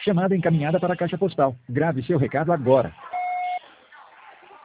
Chamada encaminhada para a caixa postal. Grave seu recado agora.